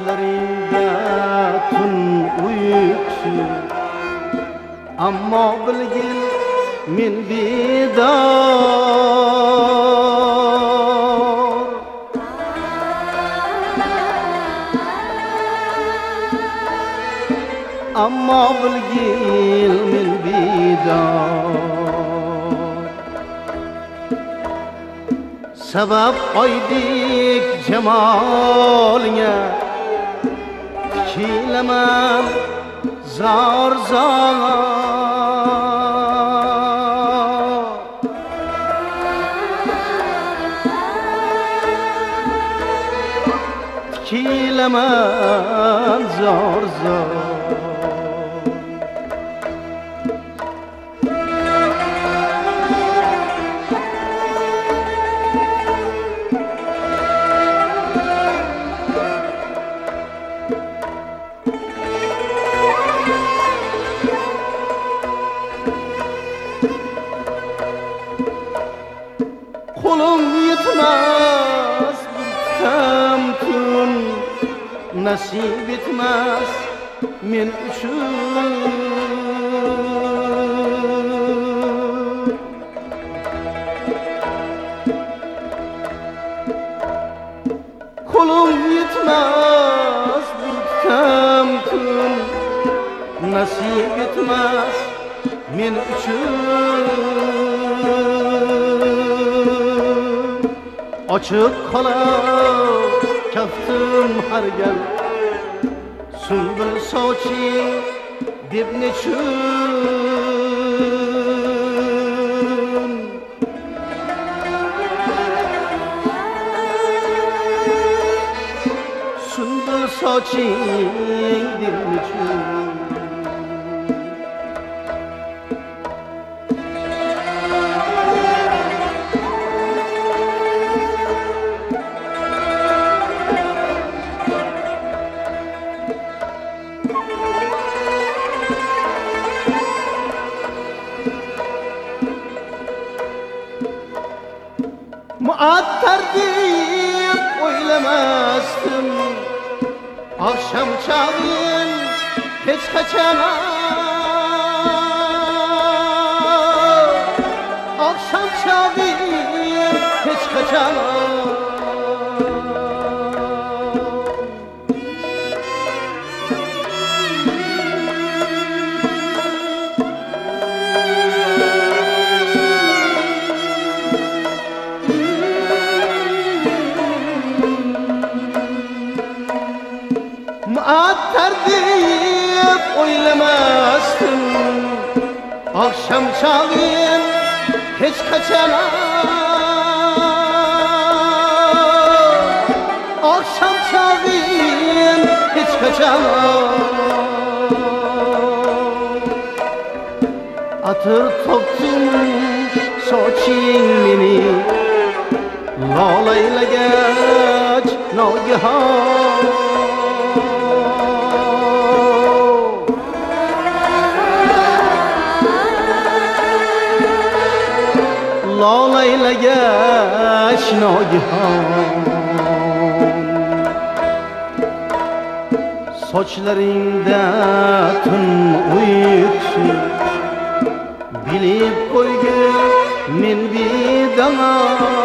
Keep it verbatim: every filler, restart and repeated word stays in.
sochlaringda tun uyqusi ammo bilgin men bedor ammo bilgin men bedor sabab oydek jamolingga tikilman zor zor tikilaman zor zor Kolum yetmez tam tun nasip etmez men üçün Kolum yetmez tam tun nasip etmez men üçün Açık kalan kaftim her gel Sümbül soçing deb nechun Sümbül soçing deb nechun Muattar deb o'ylamasdim Akşam çağın hech qachon Akşam çağın hech qachon Muattar deb o'ylamasdim Akşam çağın hech qachon Akşam çağın hech qachon Atır topdim soching meni Lolaylagach nogahon Lolaylagach nogahon Sochlaringda tun uyqusi bilib qo'ygin men bedor